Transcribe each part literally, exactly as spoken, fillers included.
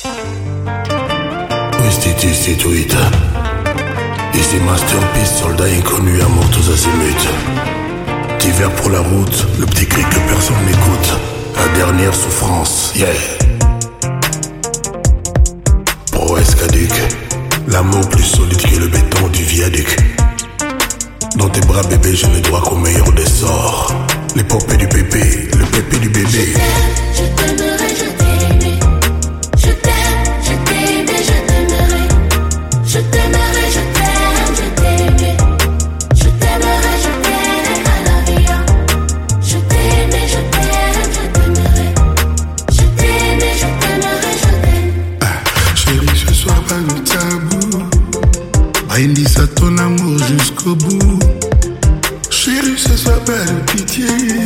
Restitute. Ici Masterpiece, soldat inconnu, amour tous azimuts. D'hiver pour la route, le petit cri que personne n'écoute. La dernière souffrance, yeah. Prouesse caduque, l'amour plus solide que le béton du viaduc. Dans tes bras bébé, je ne dois qu'au meilleur des sorts. L'épopée du bébé, le pépé du bébé. Je t'aimerai, je t'aimerai. Je t'aime, je t'aimerai, je t'aimerai. Je t'aimerai, je t'aime, je t'aimerai. Je t'aimerai, je t'aime à la vie. Je t'aimerai, je t'aime, je t'aimerai. Je t'aimerai, je t'aimerai, je t'aime. Ah, chérie, ce soir pas de tabou. Baindi ça ton amour jusqu'au bout. Chérie, ce soir pas de pitié.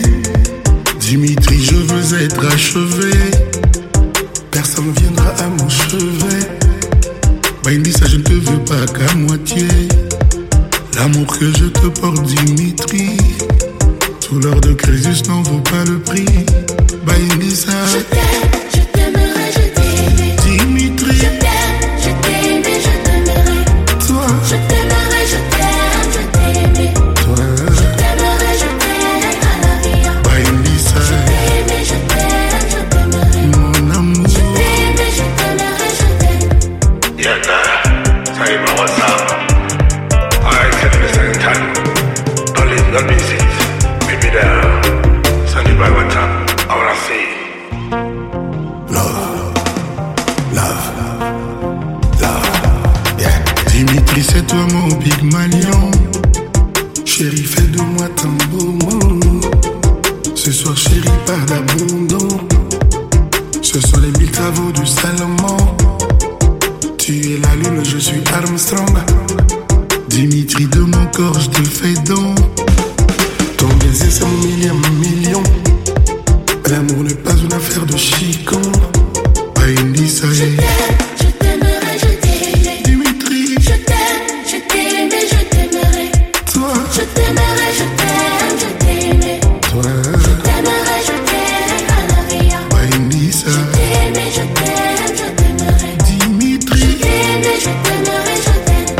Dimitri, je veux être achevé. Personne viendra à mon chevet. Baindi ça je ne te veux pas qu'à moitié. L'amour que je te porte, Dimitri, tout l'or de Crésus n'en vaut pas le prix. Baindi ça. Je t'aime, je t'aimerai, je t'aimerai. Dimitri, Je t'aime, je t'aimerai, je t'aimerai. toi, Je t'aimerai, je t'aime, je t'aimerai. toi, Je t'aimerai, je t'aime à la vie. Baindi ça, Je t'aimerai, je t'aime, je t'aimerai. mon amour. Je t'aimerai, je t'aimerai, je t'aime. Yata, say my what's up. I said at the same time, don't leave, don't miss it. Meet me there, send it by WhatsApp. I wanna see. Love, love, love, yeah. Dimitri, c'est toi mon big malion. Chérie, fais de moi ton beau mot. Ce soir, chérie, pas d'abandon. Ce sont les mille travaux du Salomon. Tu es la lune, je suis Armstrong. Dimitri, de mon corps, je te fais don. Ton baiser, c'est mon millième million. L'amour n'est pas une affaire de chicon. Baindi, ça Je y est. t'aime, je t'aimerai, je t'aimerai. Dimitri, Je t'aime, je t'aimerai, je t'aimerai. toi, Je t'aimerai, je t'aime, je t'aimerai. toi, Je t'aimerai, je t'aime à la vie. Baindi, ça. Je t'aimerai, je t'aime, je t'aimerai. Dimitri, Je t'aimerai, je t'aimerai, je t'aime.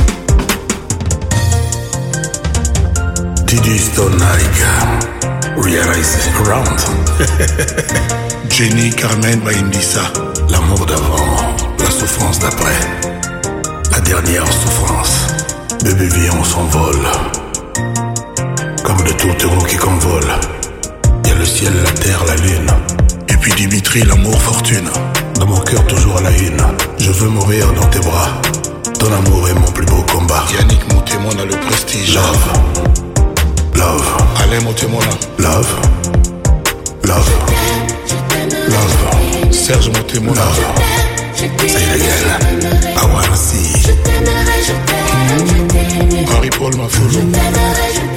Didi Stone Naika, realize round. Jenny, Carmen, Baindi, ça. L'amour d'avant, la souffrance d'après. La dernière souffrance. Bébé viens, on s'envole. Comme de tourtereaux qui convolent. Y a le ciel, la terre, la lune. Et puis Dimitri, l'amour, fortune. Dans mon cœur, toujours à la une. Je veux mourir dans tes bras. Ton amour est mon plus beau combat. Yannick, mon témoin a le prestige. Love, love, Alain, mon témoin a. love, love, love, Serge, mon témoin a. love. Je t'aimerai, Say it je again. t'aimerai. I wanna see. Je t'aimerai, je t'aime, je t'aimerai. Marie-Paul, ma foule. Je t'aimerai, je